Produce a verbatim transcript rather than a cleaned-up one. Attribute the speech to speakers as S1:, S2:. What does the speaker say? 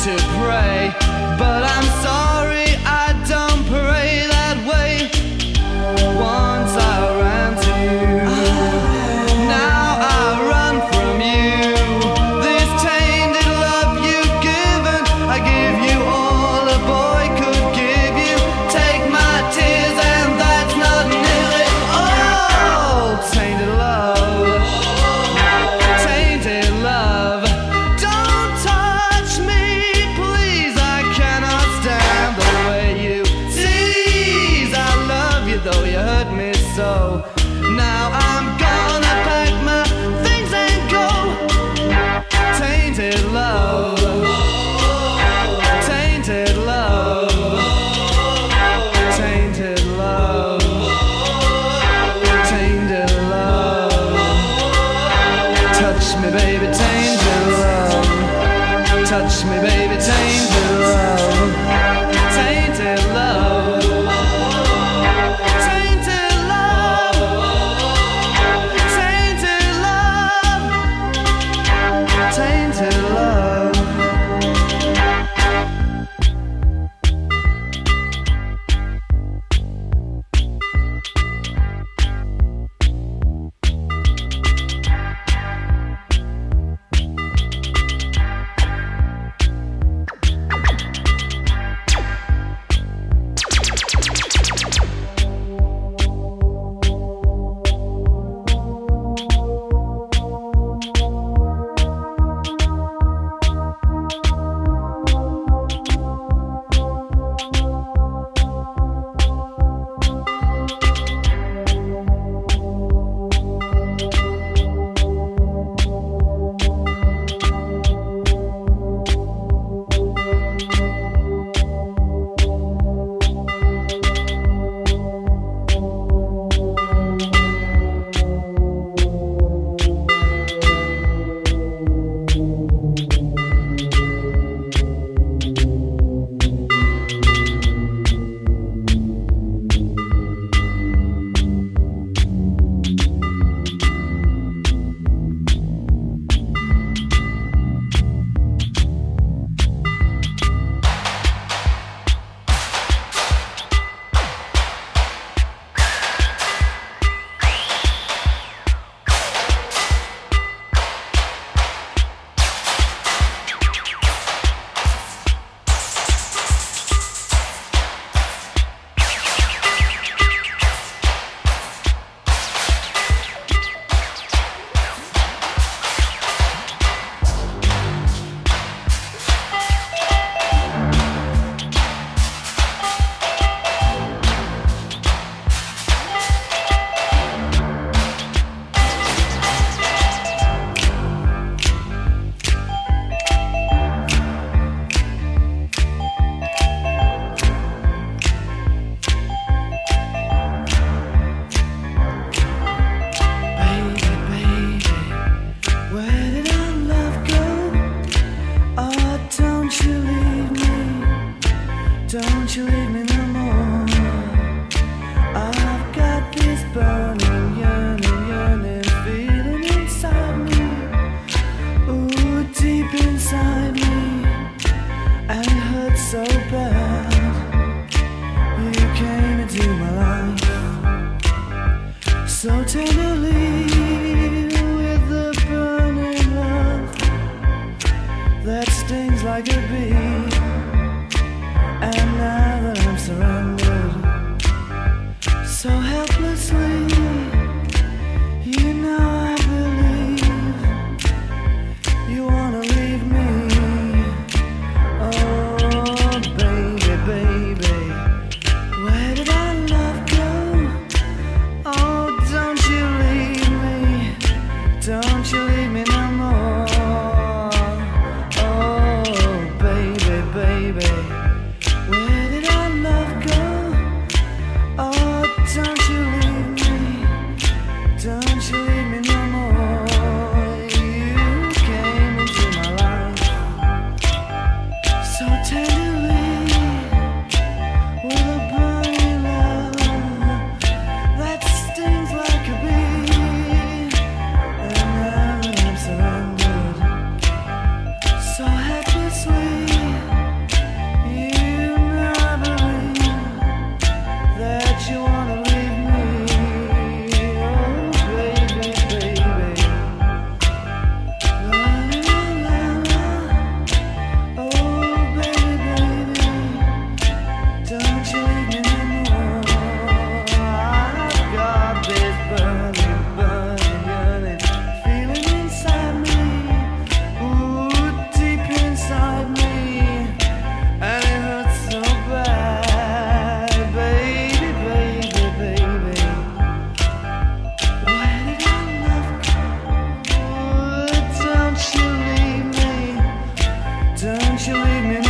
S1: to pray, but I'm sorry I don't pray that way. Once I ran to you, now I run from you. This tainted love you've given, I give you all a boy could give you. Take my tears and that's not nearly all. Tainted love, tainted love. Don't touch me, please, I cannot stand the way you tease. I love you though you hurt me so. Now I'm gonna pack my things and go. Tainted love, tainted love, tainted love, tainted love. Touch me, baby, tainted love. Touch me, baby, tainted love. Tainted love. Tainted love. Tainted love. Tainted love. Don't you leave me no more. I've got this burning, yearning, yearning feeling inside me. Ooh, deep inside me. And it hurts so bad. You came into my life so tenderly, with the burning love that stings like a bee. And now that I'm surrounded so helplessly, you know I believe you wanna leave me. Oh, baby, baby, where did our love go? Oh, don't you leave me, don't you leave me no more. Oh, baby, baby, where did our love go? Oh, don't you leave you leave me